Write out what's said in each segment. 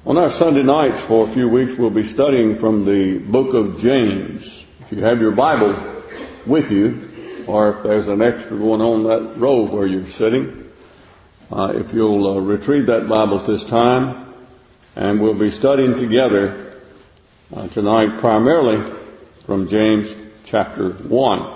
On our Sunday nights for a few weeks, we'll be studying from the book of James. If you have your Bible with you, or if there's an extra one on that row where you're sitting, if you'll retrieve that Bible at this time, and we'll be studying together tonight primarily from James chapter 1.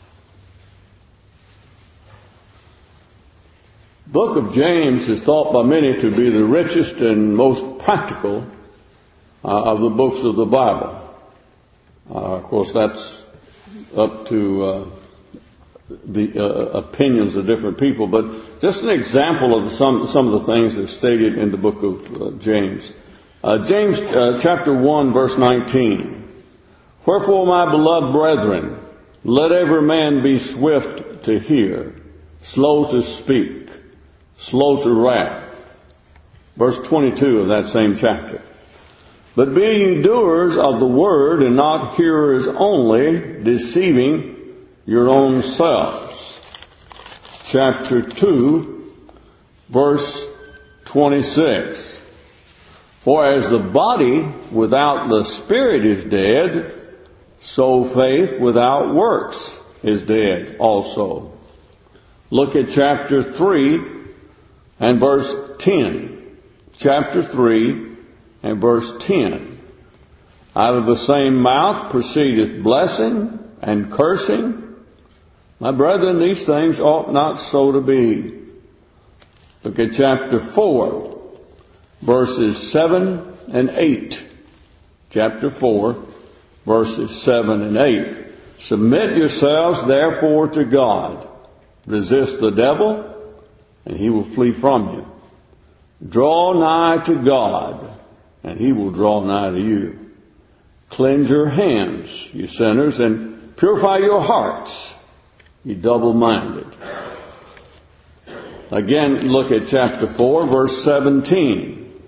The book of James is thought by many to be the richest and most practical of the books of the Bible. Of course, that's up to the opinions of different people, but just an example of some of the things that's stated in the book of James. James chapter 1, verse 19. Wherefore, my beloved brethren, let every man be swift to hear, slow to speak, slow to wrath. Verse 22 of that same chapter. But be ye doers of the word and not hearers only, deceiving your own selves. Chapter 2, verse 26. For as the body without the spirit is dead, so faith without works is dead also. Look at chapter 3 and verse 10. Chapter 3 and verse 10. Out of the same mouth proceedeth blessing and cursing. My brethren, these things ought not so to be. Look at chapter 4, verses 7 and 8. Chapter 4, verses 7 and 8. Submit yourselves therefore to God. Resist the devil, and he will flee from you. Draw nigh to God, and he will draw nigh to you. Cleanse your hands, you sinners, and purify your hearts, you double-minded. Again, look at chapter 4, verse 17.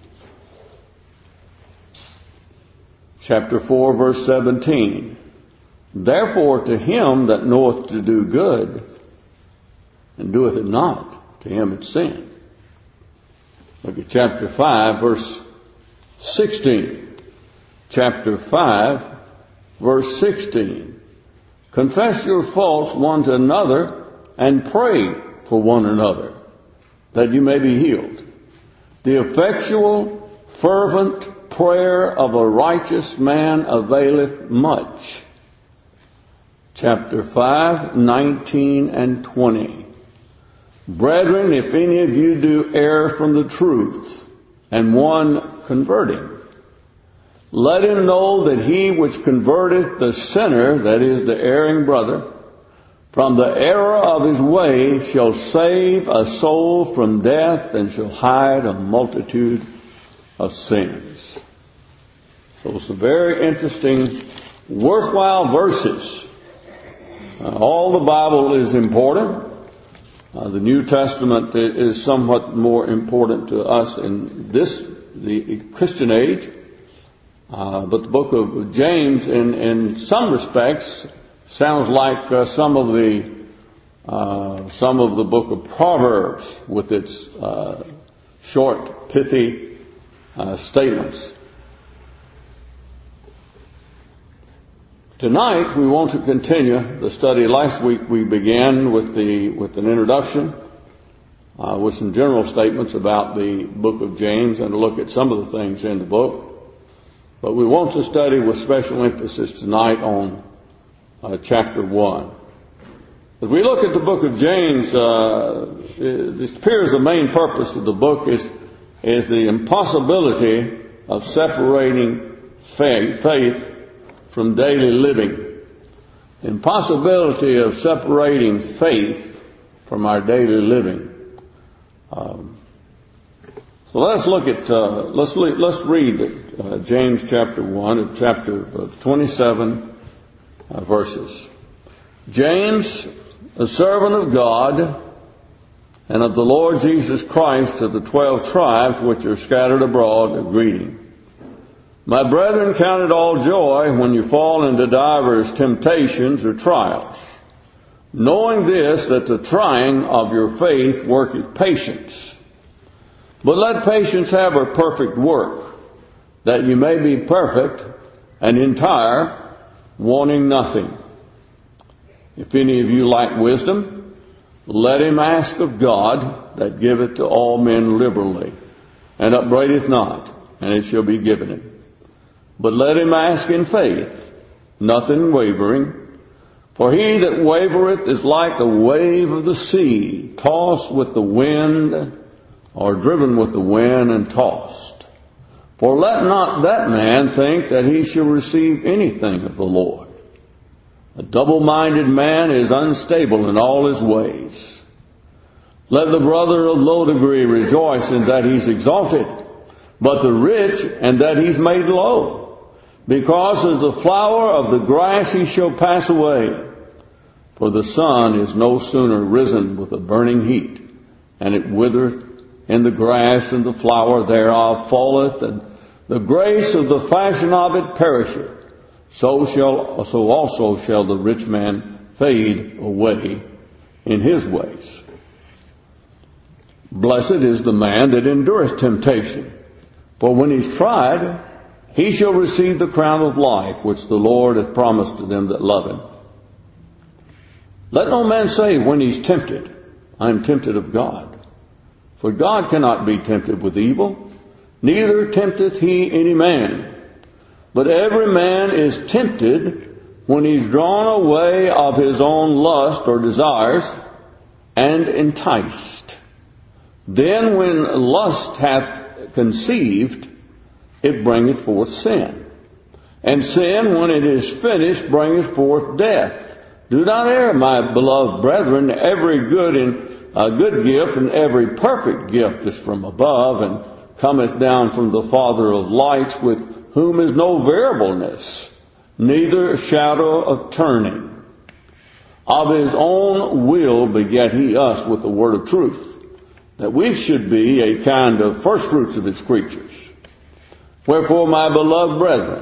Chapter 4, verse 17. Therefore to him that knoweth to do good, and doeth it not, to him it's sin. Look at chapter 5, verse 16. Chapter 5, verse 16. Confess your faults one to another and pray for one another, that you may be healed. The effectual, fervent prayer of a righteous man availeth much. Chapter 5, 19 and 20. Brethren, if any of you do err from the truth, and one convert him, let him know that he which converteth the sinner, that is, the erring brother, from the error of his way, shall save a soul from death, and shall hide a multitude of sins. So some very interesting, worthwhile verses. All the Bible is important. The New Testament is somewhat more important to us in the Christian age. But the book of James, in some respects, sounds like some of the book of Proverbs with its short, pithy statements. Tonight we want to continue the study. Last week we began with an introduction, with some general statements about the book of James and to look at some of the things in the book. But we want to study with special emphasis tonight on chapter 1. As we look at the book of James, it appears the main purpose of the book is the impossibility of separating faith from daily living. Impossibility of separating faith from our daily living. So let's look at let's read James chapter 1, chapter 27 verses. James, a servant of God and of the Lord Jesus Christ, to the 12 tribes which are scattered abroad, a greeting. My brethren, count it all joy when you fall into divers temptations or trials, knowing this, that the trying of your faith worketh patience. But let patience have her perfect work, that you may be perfect and entire, wanting nothing. If any of you lack wisdom, let him ask of God, that giveth to all men liberally, and upbraideth not, and it shall be given him. But let him ask in faith, nothing wavering. For he that wavereth is like a wave of the sea, tossed with the wind, or driven with the wind and tossed. For let not that man think that he shall receive anything of the Lord. A double-minded man is unstable in all his ways. Let the brother of low degree rejoice in that he's exalted, but the rich in that he's made low. Because as the flower of the grass he shall pass away. For the sun is no sooner risen with a burning heat, and it withereth, and the grass and the flower thereof falleth, and the grace of the fashion of it perisheth. So also shall the rich man fade away in his ways. Blessed is the man that endureth temptation, for when he's tried, he shall receive the crown of life, which the Lord hath promised to them that love him. Let no man say when he's tempted, I am tempted of God. For God cannot be tempted with evil, neither tempteth he any man. But every man is tempted when he's drawn away of his own lust or desires, and enticed. Then when lust hath conceived, it bringeth forth sin. And sin, when it is finished, bringeth forth death. Do not err, my beloved brethren. Every good gift and every perfect gift is from above, and cometh down from the Father of lights, with whom is no variableness, neither shadow of turning. Of his own will begat he us with the word of truth, that we should be a kind of first fruits of his creatures. Wherefore, my beloved brethren,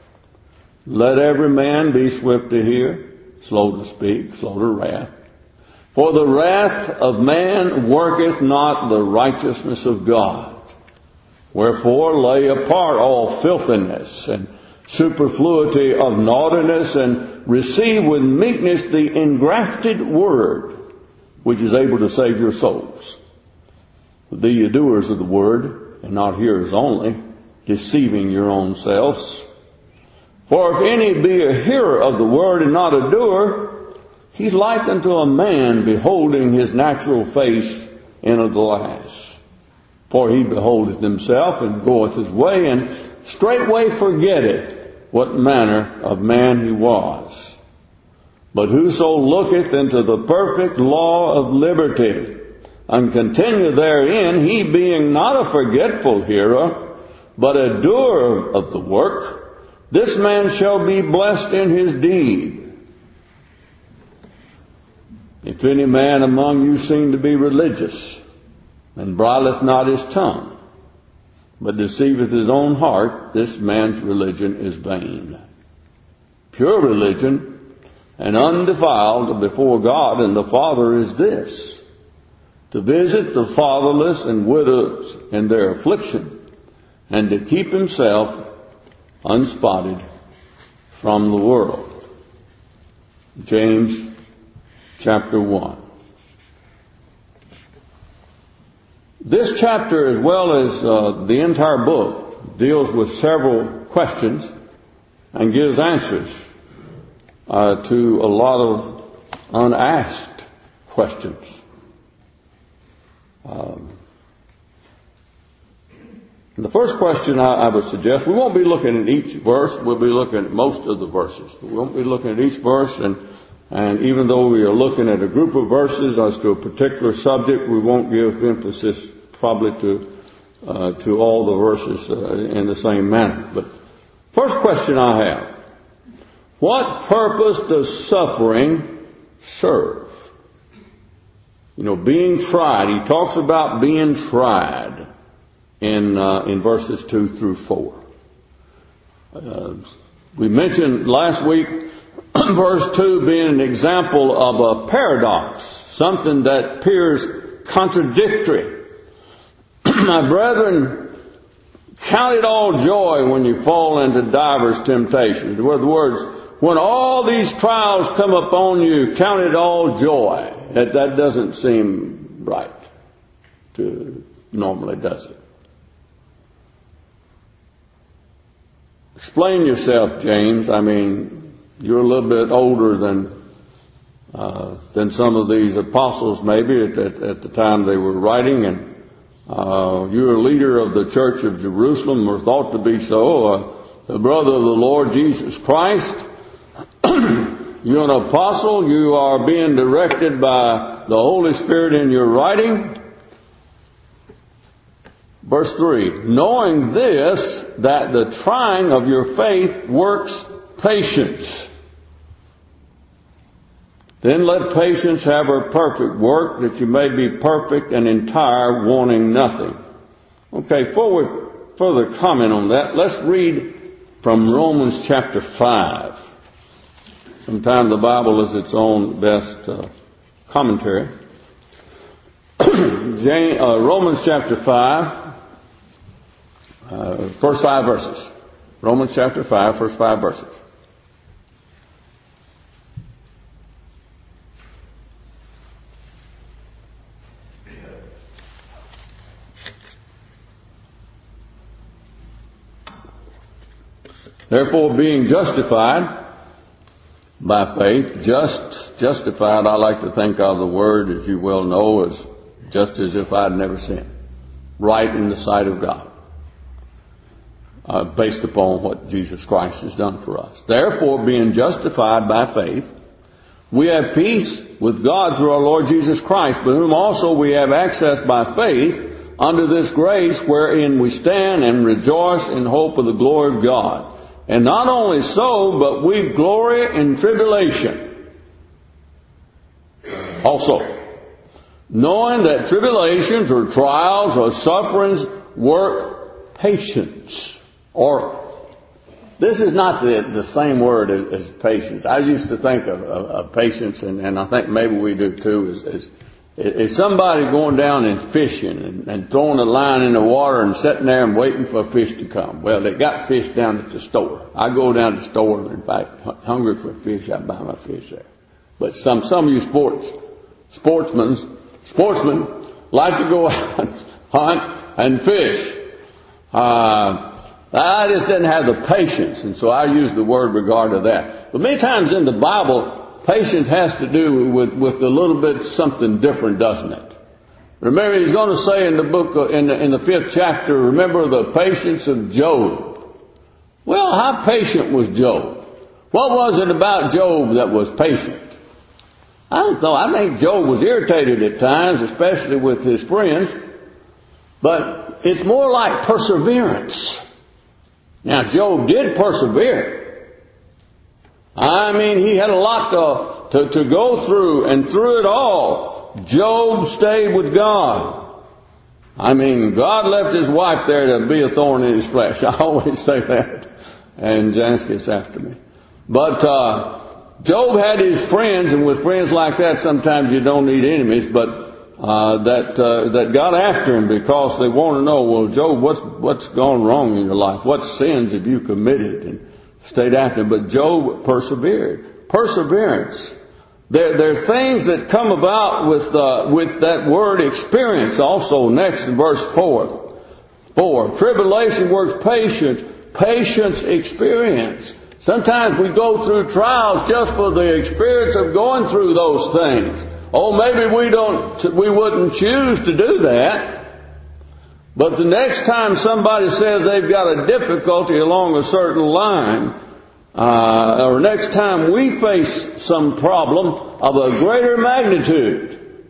let every man be swift to hear, slow to speak, slow to wrath. For the wrath of man worketh not the righteousness of God. Wherefore lay apart all filthiness and superfluity of naughtiness, and receive with meekness the engrafted word, which is able to save your souls. Be ye doers of the word, and not hearers only, deceiving your own selves. For if any be a hearer of the word and not a doer, he's like unto a man beholding his natural face in a glass. For he beholdeth himself, and goeth his way, and straightway forgetteth what manner of man he was. But whoso looketh into the perfect law of liberty, and continue therein, he being not a forgetful hearer, but a doer of the work, this man shall be blessed in his deed. If any man among you seem to be religious, and bridleth not his tongue, but deceiveth his own heart, this man's religion is vain. Pure religion and undefiled before God and the Father is this: to visit the fatherless and widows in their affliction, and to keep himself unspotted from the world. James chapter 1. This chapter, as well as the entire book, deals with several questions and gives answers to a lot of unasked questions. The first question I would suggest, we won't be looking at each verse, we'll be looking at most of the verses. We won't be looking at each verse, and even though we are looking at a group of verses as to a particular subject, we won't give emphasis probably to all the verses in the same manner. But first question I have: what purpose does suffering serve? You know, being tried. He talks about being tried in verses 2 through 4. We mentioned last week verse 2 being an example of a paradox, something that appears contradictory. My brethren, count it all joy when you fall into divers temptations. In other words, when all these trials come upon you, count it all joy. That doesn't seem right normally, does it? Explain yourself, James. I mean, you're a little bit older than some of these apostles maybe at the time they were writing, and you're a leader of the church of Jerusalem, or thought to be so, the brother of the Lord Jesus Christ. You're an apostle. You are being directed by the Holy Spirit in your writing. Verse 3, knowing this, that the trying of your faith works patience. Then let patience have her perfect work, that you may be perfect and entire, wanting nothing. Okay, before we further comment on that, let's read from Romans chapter 5. Sometimes the Bible is its own best commentary. Romans chapter 5, first 5 verses. Romans chapter 5, first 5 verses. Therefore, being justified by faith, justified, I like to think of the word, as you well know, as just as if I'd never sinned. Right in the sight of God. Based upon what Jesus Christ has done for us. Therefore, being justified by faith, we have peace with God through our Lord Jesus Christ, by whom also we have access by faith unto this grace wherein we stand and rejoice in hope of the glory of God. And not only so, but we glory in tribulation also, knowing that tribulations or trials or sufferings work patience. Or, this is not the same word as patience. I used to think of patience, and I think maybe we do too, is somebody going down and fishing and throwing a line in the water and sitting there and waiting for a fish to come. Well, they got fish down at the store. I go down to the store, and in fact, hungry for fish, I buy my fish there. But some of you sportsmen like to go out and hunt and fish. I just didn't have the patience, and so I use the word regard to that. But many times in the Bible, patience has to do with a little bit something different, doesn't it? Remember, he's going to say in the book, in the 5th chapter, remember the patience of Job. Well, how patient was Job? What was it about Job that was patient? I don't know. I think Job was irritated at times, especially with his friends. But it's more like perseverance. Now, Job did persevere. I mean, he had a lot to go through, and through it all, Job stayed with God. I mean, God left his wife there to be a thorn in his flesh. I always say that. And Janice gets after me. But Job had his friends, and with friends like that, sometimes you don't need enemies, but that got after him because they want to know, well, Job, what's gone wrong in your life? What sins have you committed? And stayed after him. But Job persevered. Perseverance. There are things that come about with that word experience. Also, next in verse 4. Tribulation works patience. Patience experience. Sometimes we go through trials just for the experience of going through those things. Oh, maybe we wouldn't choose to do that. But the next time somebody says they've got a difficulty along a certain line, or next time we face some problem of a greater magnitude,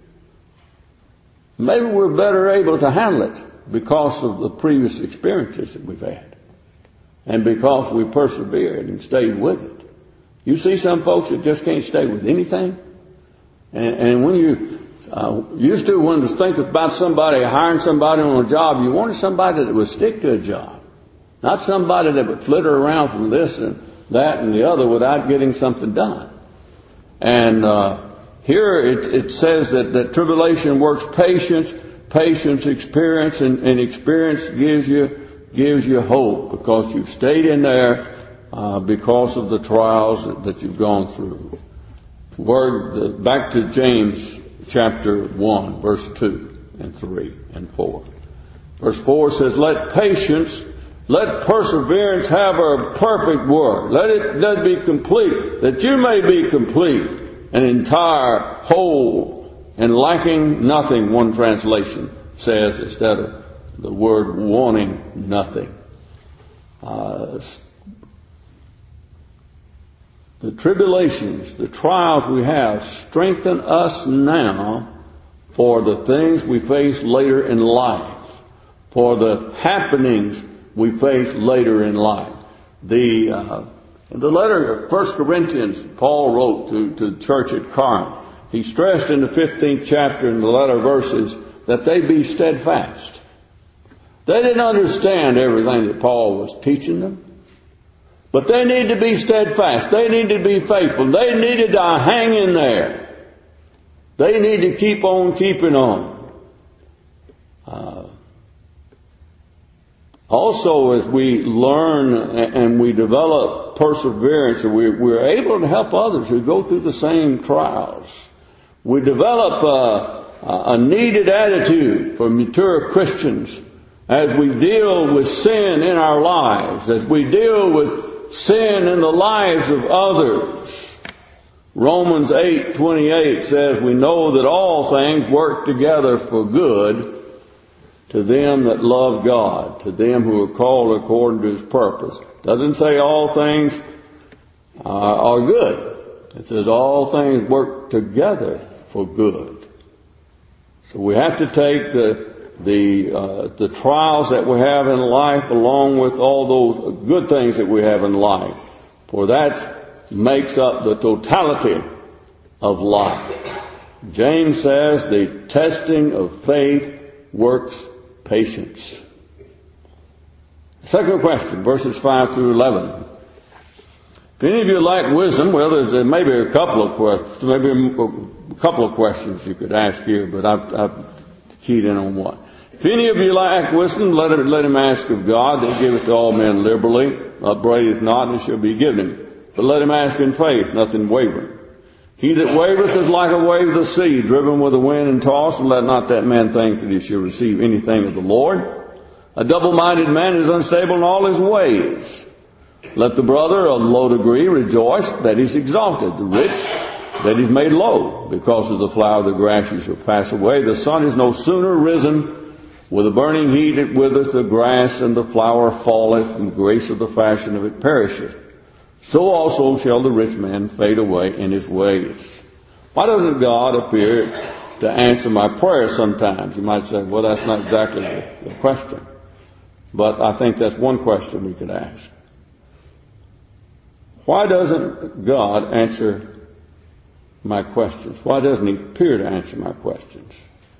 maybe we're better able to handle it because of the previous experiences that we've had. And because we persevered and stayed with it. You see some folks that just can't stay with anything. And when you used to, when to think about somebody, hiring somebody on a job, you wanted somebody that would stick to a job. Not somebody that would flitter around from this and that and the other without getting something done. And here it says that tribulation works patience, patience experience, and experience gives you gives you hope because you've stayed in there because of the trials that you've gone through. Back to James chapter 1, verse 2 and 3 and 4. Verse 4 says, let perseverance have a perfect work. Let it be complete, that you may be complete and entire, whole, and lacking nothing, one translation says, instead of the word wanting nothing. The tribulations, the trials we have strengthen us now for the things we face later in life, for the happenings we face later in life. In the letter of 1 Corinthians, Paul wrote to the church at Corinth. He stressed in the 15th chapter in the latter verses that they be steadfast. They didn't understand everything that Paul was teaching them. But they need to be steadfast. They need to be faithful. They needed to hang in there. They need to keep on keeping on. Also, as we learn and we develop perseverance, we're able to help others who go through the same trials. We develop a needed attitude for mature Christians as we deal with sin in our lives, as we deal with sin in the lives of others. Romans 8:28 says, we know that all things work together for good to them that love God, to them who are called according to His purpose. Doesn't say all things are good. It says all things work together for good. So we have to take the trials that we have in life along with all those good things that we have in life. For that makes up the totality of life. James says the testing of faith works patience. Second question, verses 5 through 11. If any of you lack wisdom, well, there may be a couple of questions you could ask here, but I've keyed in on one. If any of you lack wisdom, let him ask of God, that giveth to all men liberally, upbraideth not, and it shall be given him. But let him ask in faith, nothing wavering. He that wavereth is like a wave of the sea, driven with the wind and tossed, and let not that man think that he shall receive anything of the Lord. A double-minded man is unstable in all his ways. Let the brother of low degree rejoice that he's exalted, the rich that he's made low, because of the flower of the grass he shall pass away. The sun is no sooner risen, with a burning heat it withereth the grass, and the flower falleth, and the grace of the fashion of it perisheth. So also shall the rich man fade away in his ways. Why doesn't God appear to answer my prayer sometimes? You might say, well, that's not exactly the question. But I think that's one question we could ask. Why doesn't God answer my questions? Why doesn't He appear to answer my questions?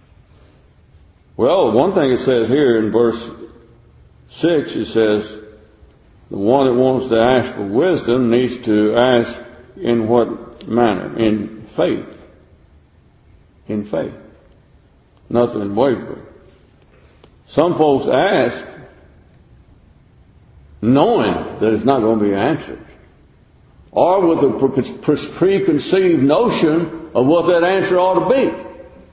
Well, one thing it says here in verse 6, it says, the one that wants to ask for wisdom needs to ask in what manner? In faith. In faith. Nothing wavering. Some folks ask knowing that it's not going to be answered, or with a preconceived notion of what that answer ought to be.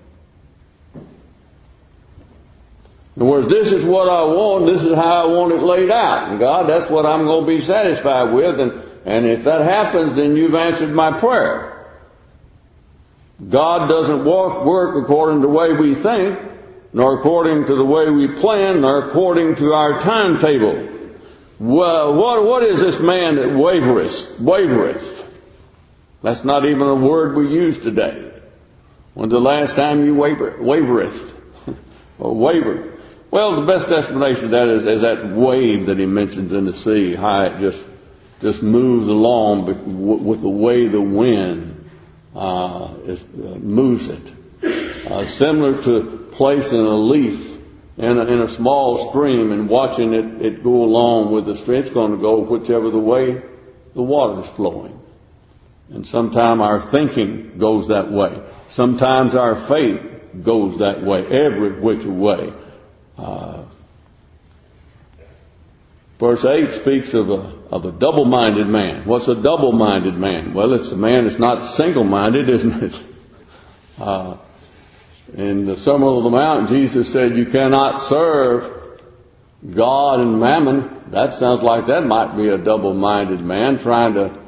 In other words, this is what I want, this is how I want it laid out. And God, that's what I'm going to be satisfied with. And if that happens, then you've answered my prayer. God doesn't work according to the way we think, nor according to the way we plan, nor according to our timetable. Well, what is this man that wavereth? That's not even a word we use today. When's the last time you wavereth? Or wavered? Well, the best explanation of that is that wave that he mentions in the sea, how it just moves along with the way the wind moves it. Similar to placing a leaf in a small stream and watching it go along with the stream. It's going to go whichever the way the water is flowing. And sometimes our thinking goes that way. Sometimes our faith goes that way, every which way. Verse 8 speaks of a double-minded man. What's a double-minded man? Well, it's a man that's not single-minded, isn't it? In the Sermon on the Mount, Jesus said you cannot serve God and mammon. That sounds like that might be a double-minded man trying to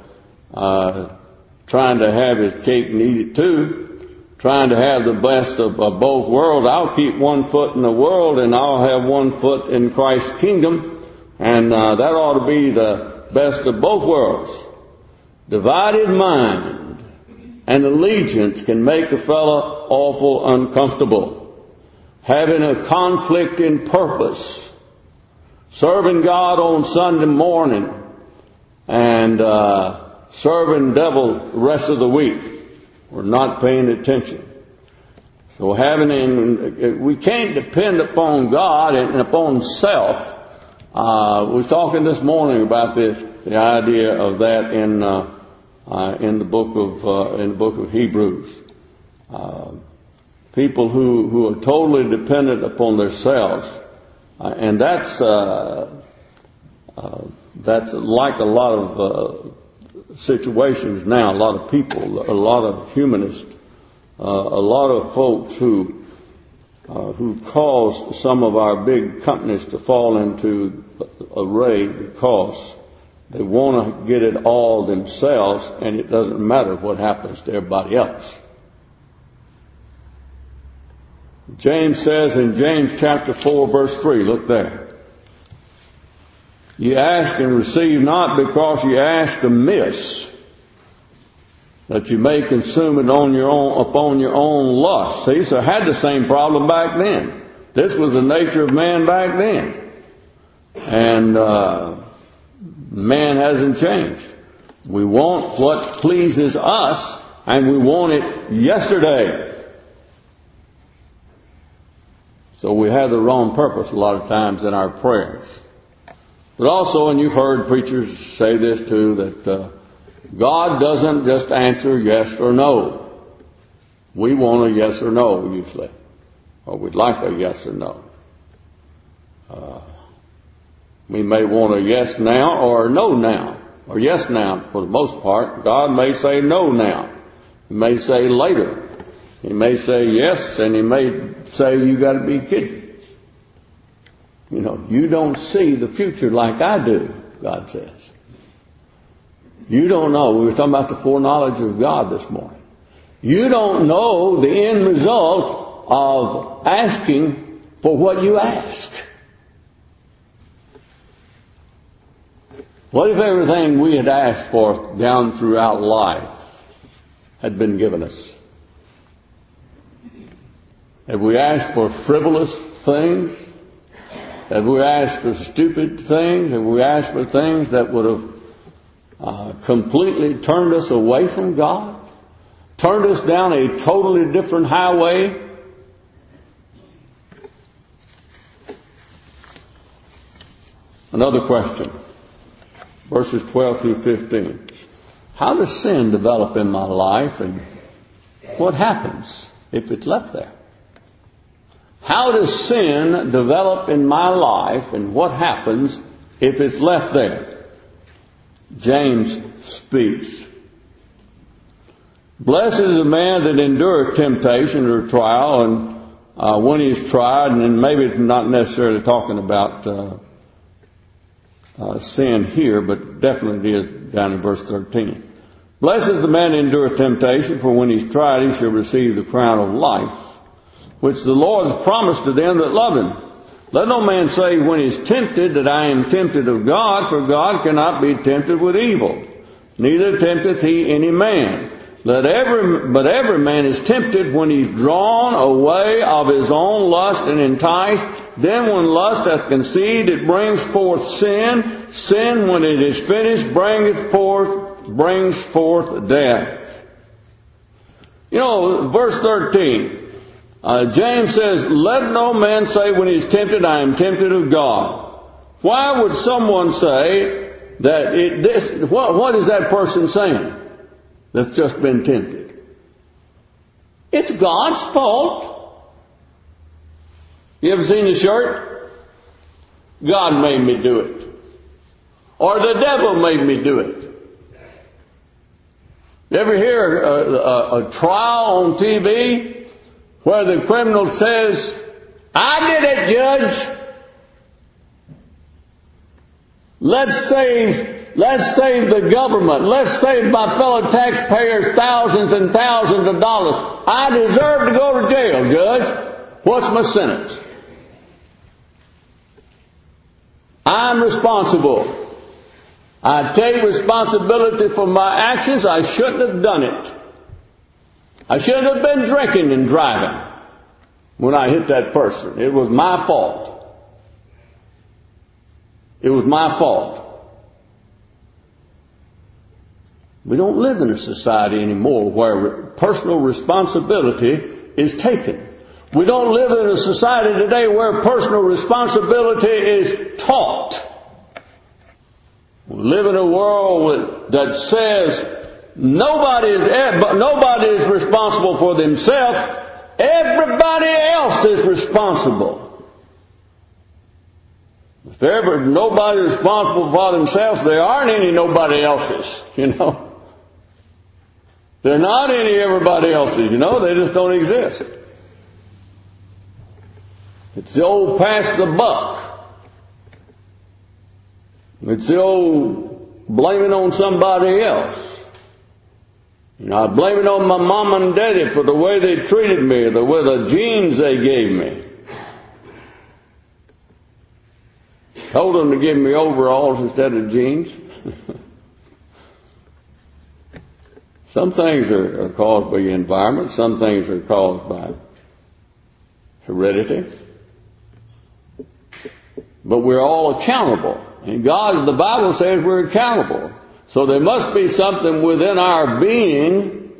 have his cake and eat it too. Trying to have the best of both worlds. I'll keep one foot in the world and I'll have one foot in Christ's kingdom. And that ought to be the best of both worlds. Divided mind and allegiance can make a fellow awful uncomfortable. Having a conflict in purpose. Serving God on Sunday morning and serving the devil the rest of the week. We're not paying attention. So we can't depend upon God and upon self. We were talking this morning about the idea of that in the book of Hebrews. People who are totally dependent upon themselves, and that's like a lot of situations now. A lot of people, a lot of humanists, a lot of folks who cause some of our big companies to fall into array because they want to get it all themselves, and it doesn't matter what happens to everybody else. James says in James chapter 4 verse 3, look there. You ask and receive not because you ask amiss, that you may consume it upon your own lust. See, so I had the same problem back then. This was the nature of man back then. And man hasn't changed. We want what pleases us, and we want it yesterday. So we have the wrong purpose a lot of times in our prayers. But also, and you've heard preachers say this too, that God doesn't just answer yes or no. We want a yes or no usually. Or we'd like a yes or no. We may want a yes now or a no now. Or yes now for the most part. God may say no now. He may say later. He may say yes, and He may say you got to be kidding. You know, you don't see the future like I do, God says. You don't know. We were talking about the foreknowledge of God this morning. You don't know the end result of asking for what you ask. What if everything we had asked for down throughout life had been given us? Have we asked for frivolous things? Have we asked for stupid things? Have we asked for things that would have completely turned us away from God? Turned us down a totally different highway? Another question. Verses 12 through 15. How does sin develop in my life, and what happens if it's left there? How does sin develop in my life, and what happens if it's left there? James speaks. Blessed is the man that endureth temptation or trial, and when he's tried, and maybe it's not necessarily talking about sin here, but definitely it is down in verse 13. Blessed is the man that endureth temptation, for when he's tried, he shall receive the crown of life, which the Lord has promised to them that love Him. Let no man say when he is tempted that I am tempted of God, for God cannot be tempted with evil, neither tempteth He any man. But every man is tempted when he is drawn away of his own lust and enticed. Then when lust hath conceived, it brings forth sin. Sin, when it is finished, brings forth death. You know, verse 13. James says, let no man say when he is tempted, I am tempted of God. Why would someone say that what is that person saying that's just been tempted? It's God's fault. You ever seen a shirt? God made me do it. Or the devil made me do it. You ever hear a trial on TV where the criminal says, I did it, Judge. Let's save the government. Let's save my fellow taxpayers thousands and thousands of dollars. I deserve to go to jail, Judge. What's my sentence? I'm responsible. I take responsibility for my actions. I shouldn't have done it. I shouldn't have been drinking and driving when I hit that person. It was my fault. It was my fault. We don't live in a society anymore where personal responsibility is taken. We don't live in a society today where personal responsibility is taught. We live in a world that says nobody is responsible for themselves. Everybody else is responsible. If ever nobody is responsible for themselves, there aren't any nobody else's, you know. There are not any everybody else's, you know. They just don't exist. It's the old pass the buck. It's the old blaming on somebody else. You know, I blame it on my mom and daddy for the way they treated me, or the genes they gave me. Told them to give me overalls instead of jeans. Some things are caused by the environment. Some things are caused by heredity. But we're all accountable. And the Bible says we're accountable. So there must be something within our being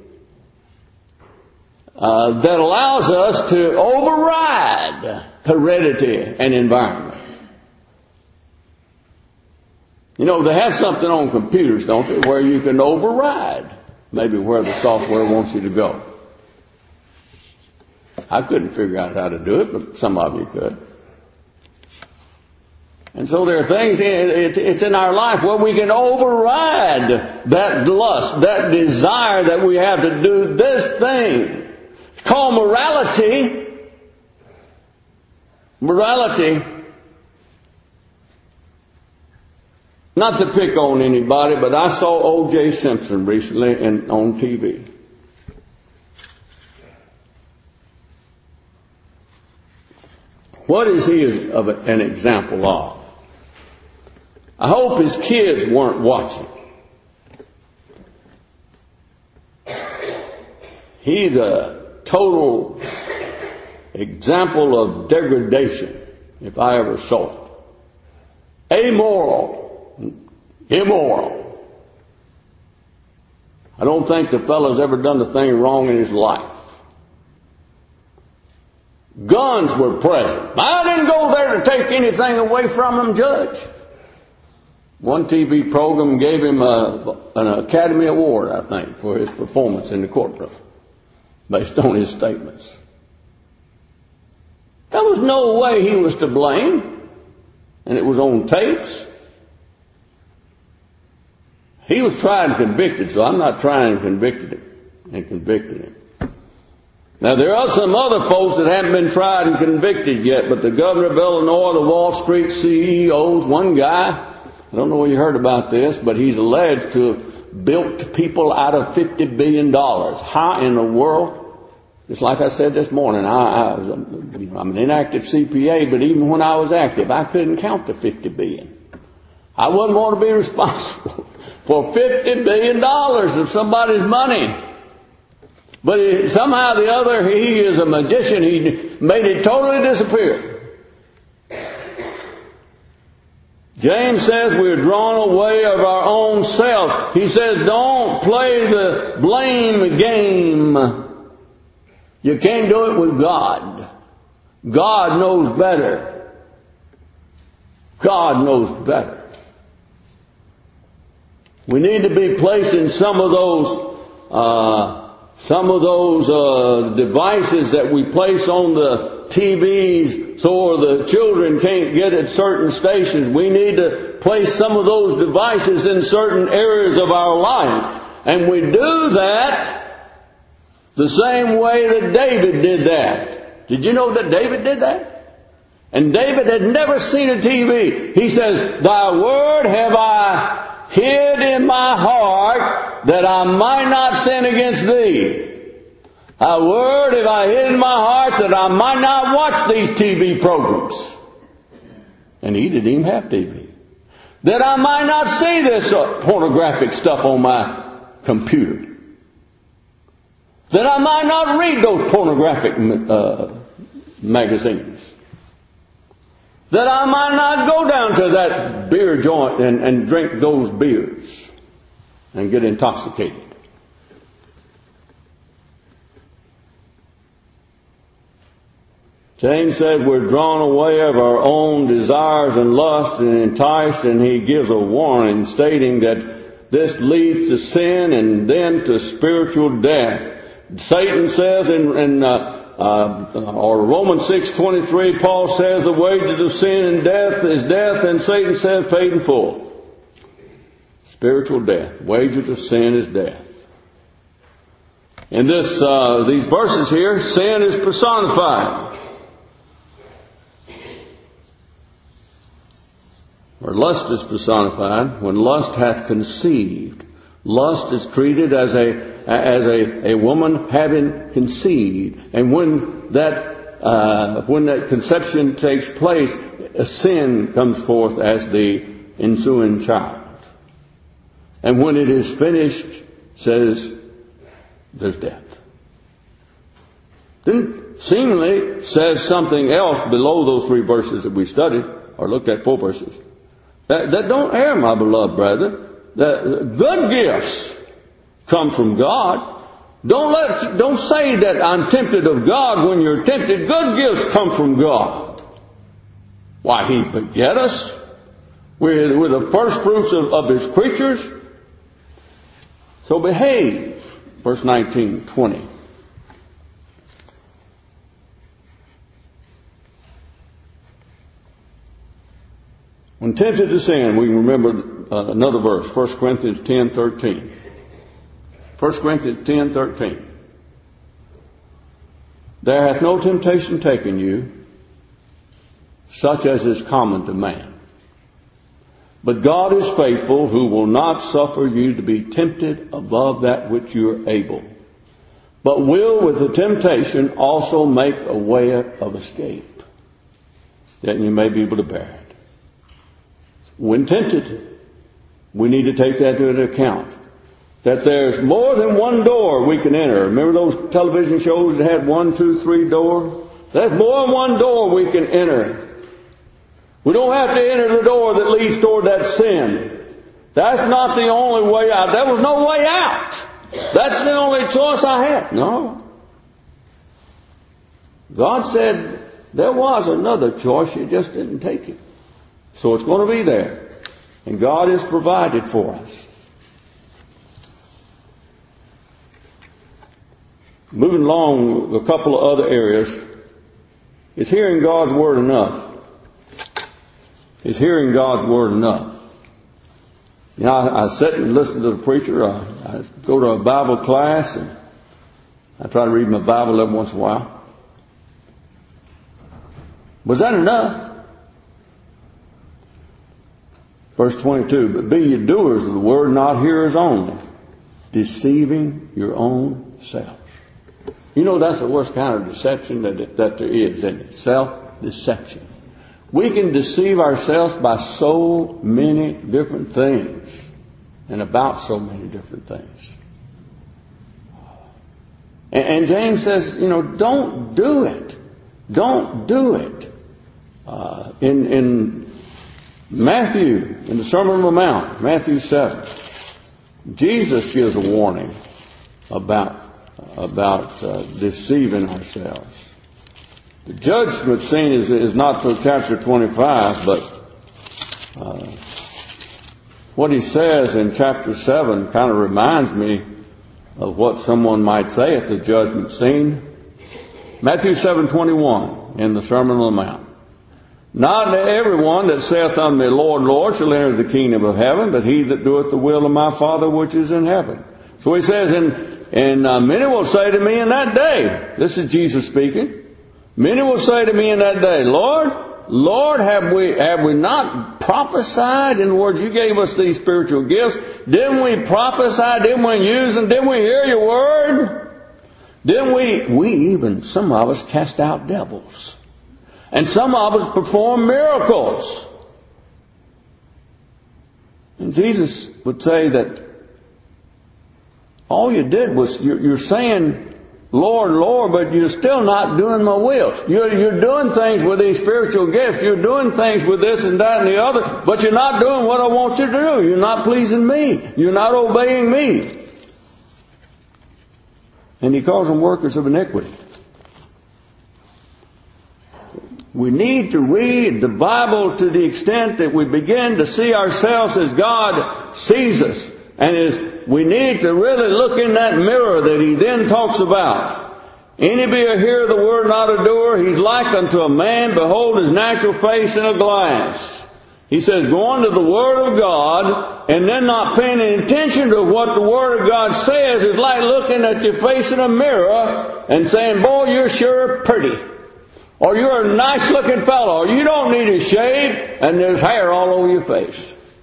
that allows us to override heredity and environment. You know, they have something on computers, don't they, where you can override maybe where the software wants you to go. I couldn't figure out how to do it, but some of you could. And so there are things, it's in our life where we can override that lust, that desire that we have to do this thing. It's called morality. Morality. Not to pick on anybody, but I saw O.J. Simpson recently on TV. What is he an example of? I hope his kids weren't watching. He's a total example of degradation, if I ever saw it. Amoral, immoral. I don't think the fellow's ever done a thing wrong in his life. Guns were present. I didn't go there to take anything away from him, Judge. One TV program gave him an Academy Award, I think, for his performance in the courtroom, based on his statements. There was no way he was to blame, and it was on tapes. He was tried and convicted, so I'm not trying and convicted him. Now, there are some other folks that haven't been tried and convicted yet, but the governor of Illinois, the Wall Street CEOs, one guy, I don't know whether you heard about this, but he's alleged to have bilked people out of $50 billion. How in the world? Just like I said this morning, I'm an inactive CPA, but even when I was active, I couldn't count the $50 billion. I wouldn't want to be responsible for $50 billion of somebody's money. But somehow or the other, he is a magician. He made it totally disappear. James says we're drawn away of our own self. He says don't play the blame game. You can't do it with God. God knows better. God knows better. We need to be placing some of those Some of those devices that we place on the TVs so the children can't get at certain stations, we need to place some of those devices in certain areas of our life. And we do that the same way that David did that. Did you know that David did that? And David had never seen a TV. He says, Thy word have I hid in my heart that I might not sin against Thee. Thy word have I hid in my heart that I might not watch these TV programs. And he didn't even have TV. That I might not see this pornographic stuff on my computer. That I might not read those pornographic magazines. That I might not go down to that beer joint and drink those beers and get intoxicated. James said we're drawn away of our own desires and lust and enticed, and he gives a warning stating that this leads to sin and then to spiritual death. Satan says or Romans 6:23, Paul says the wages of sin and death is death, and Satan says paid in full. Spiritual death. Wages of sin is death. In these verses here, sin is personified. Or lust is personified. When lust hath conceived, lust is treated as a woman having conceived. And when that conception takes place, a sin comes forth as the ensuing child. And when it is finished, says, there's death. Then seemingly says something else below those 3 verses that we studied, or looked at 4 verses. That don't err, my beloved brethren. That good gifts come from God. Don't say that I'm tempted of God when you're tempted. Good gifts come from God. Why, He beget us. We're the first fruits of His creatures. So behave. Verse 19, 20. When tempted to sin, we can remember another verse, 1 Corinthians 10:13. 1 Corinthians 10:13. There hath no temptation taken you, such as is common to man. But God is faithful, who will not suffer you to be tempted above that which you are able, but will with the temptation also make a way of escape, that you may be able to bear it. When tempted, we need to take that into account. That there's more than one door we can enter. Remember those television shows that had 1, 2, 3 doors? There's more than one door we can enter. We don't have to enter the door that leads toward that sin. That's not the only way out. There was no way out. That's the only choice I had. No. God said there was another choice, you just didn't take it. So it's going to be there. And God has provided for us. Moving along a couple of other areas. Is hearing God's Word enough? Is hearing God's Word enough? You know, I sit and listen to the preacher. I go to a Bible class and I try to read my Bible every once in a while. Was that enough? Verse 22, but be ye doers of the word, not hearers only, deceiving your own selves. You know that's the worst kind of deception that there is, isn't it? Self-deception. We can deceive ourselves by so many different things and about so many different things. And James says, don't do it. Don't do it. In Matthew, in the Sermon on the Mount, Matthew 7, Jesus gives a warning about deceiving ourselves. The judgment scene is not till chapter 25, but what he says in chapter 7 kind of reminds me of what someone might say at the judgment scene. Matthew 7:21 in the Sermon on the Mount. Not everyone that saith unto me, Lord, Lord, shall enter the kingdom of heaven, but he that doeth the will of my Father which is in heaven. So he says, and many will say to me in that day, this is Jesus speaking, many will say to me in that day, Lord, Lord, have we not prophesied? In other words, you gave us these spiritual gifts. Didn't we prophesy? Didn't we use them? Didn't we hear your word? Didn't we even, some of us, cast out devils. And some of us perform miracles. And Jesus would say that all you did was, you're saying, Lord, Lord, but you're still not doing my will. You're doing things with these spiritual gifts. You're doing things with this and that and the other, but you're not doing what I want you to do. You're not pleasing me. You're not obeying me. And he calls them workers of iniquity. We need to read the Bible to the extent that we begin to see ourselves as God sees us. And we need to really look in that mirror that he then talks about. Any be a hearer of the word, not a doer, he's like unto a man, behold his natural face in a glass. He says, going to the Word of God and then not paying any attention to what the Word of God says is like looking at your face in a mirror and saying, boy, you're sure pretty. Or you're a nice looking fellow. Or you don't need a shave and there's hair all over your face.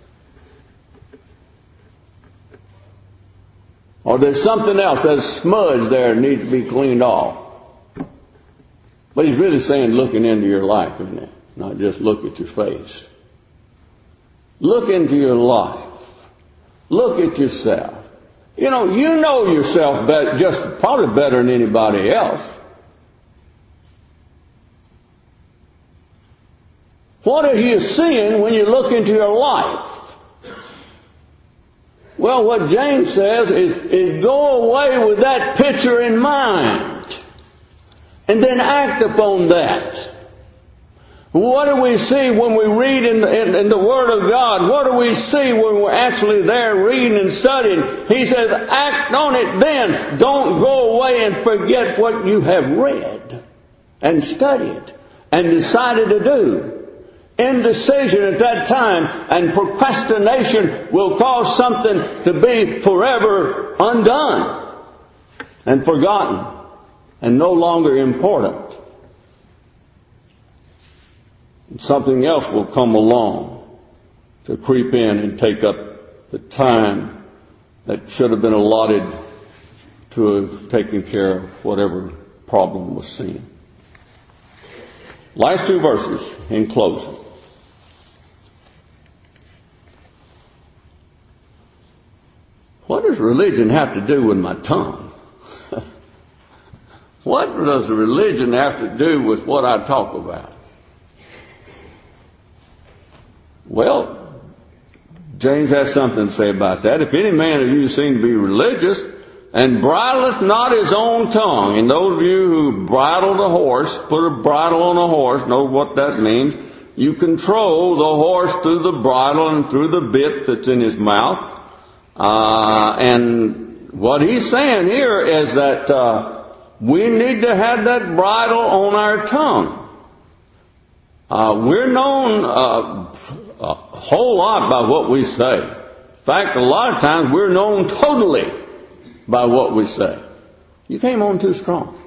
Or there's something else, there's smudge there that needs to be cleaned off. But he's really saying looking into your life, isn't it? Not just look at your face. Look into your life. Look at yourself. You know yourself just probably better than anybody else. What are you seeing when you look into your life? Well, what James says is go away with that picture in mind and then act upon that. What do we see when we read in the Word of God? What do we see when we're actually there reading and studying? He says, act on it then. Don't go away and forget what you have read and studied and decided to do. Indecision at that time and procrastination will cause something to be forever undone and forgotten and no longer important. Something else will come along to creep in and take up the time that should have been allotted to taking care of whatever problem was seen. Last two verses in closing. What does religion have to do with my tongue? What does religion have to do with what I talk about? Well, James has something to say about that. If any man of you seem to be religious and bridleth not his own tongue, and those of you who bridle the horse, put a bridle on a horse, know what that means. You control the horse through the bridle and through the bit that's in his mouth. And what he's saying here is that we need to have that bridle on our tongue. We're known a whole lot by what we say. In fact, a lot of times we're known totally by what we say. You came on too strong.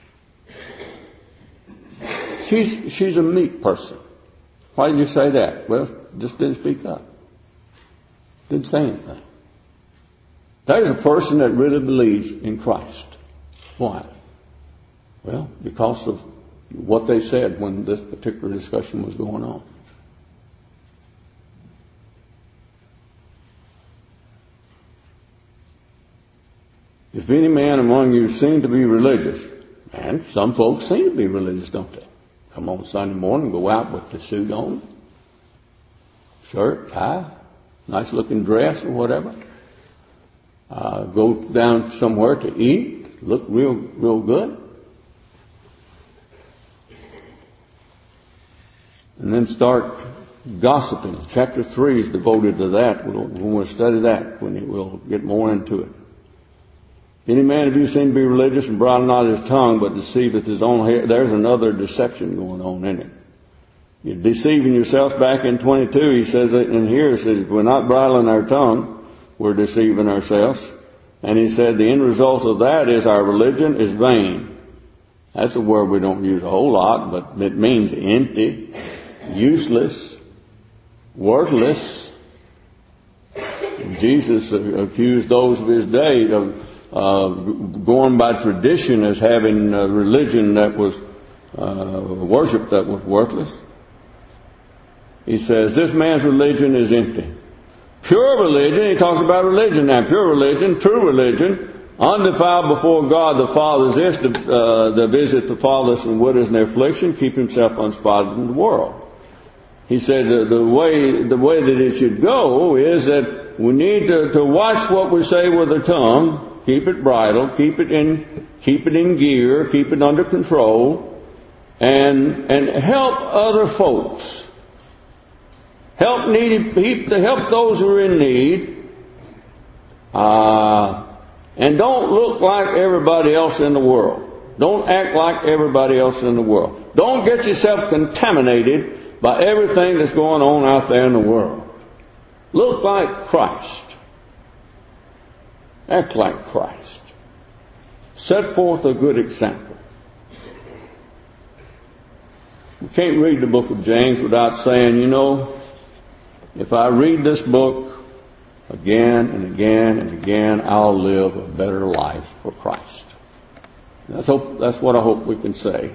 She's a meek person. Why did you say that? Well, just didn't speak up. Didn't say anything. There's a person that really believes in Christ. Why? Well, because of what they said when this particular discussion was going on. If any man among you seem to be religious, and some folks seem to be religious, don't they? Come on Sunday morning, go out with the suit on, shirt, tie, nice looking dress or whatever. Go down somewhere to eat, look real good. And then start gossiping. Chapter 3 is devoted to that. When we'll study that, we'll get more into it. Any man of you seem to be religious and bridle not his tongue, but deceiveth his own heart. There's another deception going on in it. You're deceiving yourself. Back in 22, he says that, and here it says, we're not bridling our tongue, we're deceiving ourselves. And he said the end result of that is our religion is vain. That's a word we don't use a whole lot, but it means empty, useless, worthless. And Jesus accused those of his day of going by tradition as having a religion that was worship that was worthless. He says, this man's religion is empty. Pure religion, he talks about religion now. Pure religion, true religion, undefiled before God the Father is this, to visit the fatherless and widows in their affliction, keep himself unspotted in the world. He said the way that it should go is that we need to watch what we say with the tongue, keep it bridled, keep it in gear, keep it under control, and help other folks. Help those who are in need, and don't look like everybody else in the world. Don't act like everybody else in the world. Don't get yourself contaminated by everything that's going on out there in the world. Look like Christ. Act like Christ. Set forth a good example. You can't read the book of James without saying, if I read this book again and again and again, I'll live a better life for Christ. That's what I hope we can say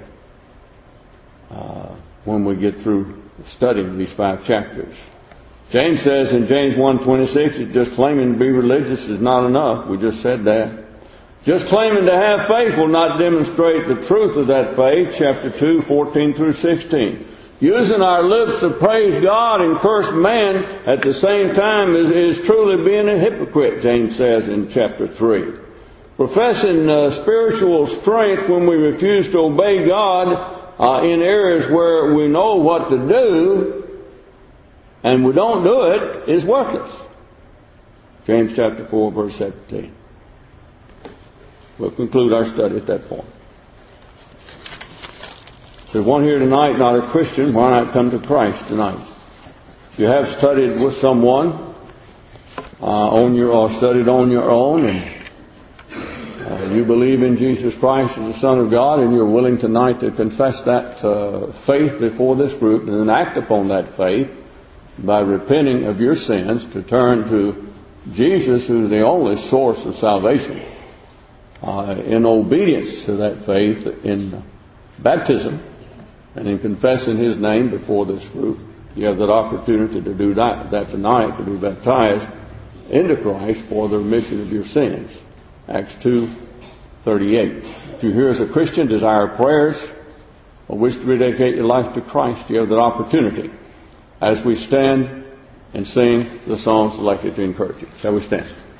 when we get through studying these 5 chapters. James says in James 1:26 that just claiming to be religious is not enough. We just said that. Just claiming to have faith will not demonstrate the truth of that faith. Chapter 2, 14 through 16. Using our lips to praise God and curse man at the same time is truly being a hypocrite, James says in chapter 3. Professing spiritual strength when we refuse to obey God in areas where we know what to do and we don't do it is worthless. James chapter 4, verse 17. We'll conclude our study at that point. If there's one here tonight not a Christian, why not come to Christ tonight? If you have studied with someone or studied on your own, and you believe in Jesus Christ as the Son of God, and you're willing tonight to confess that faith before this group and then act upon that faith by repenting of your sins to turn to Jesus, who's the only source of salvation, in obedience to that faith in baptism, and in confessing His name before this group, you have that opportunity to do that tonight, to be baptized into Christ for the remission of your sins. Acts 2:38. If you're here as a Christian, desire prayers, or wish to rededicate your life to Christ, you have that opportunity as we stand and sing the song selected to encourage you. Shall we stand?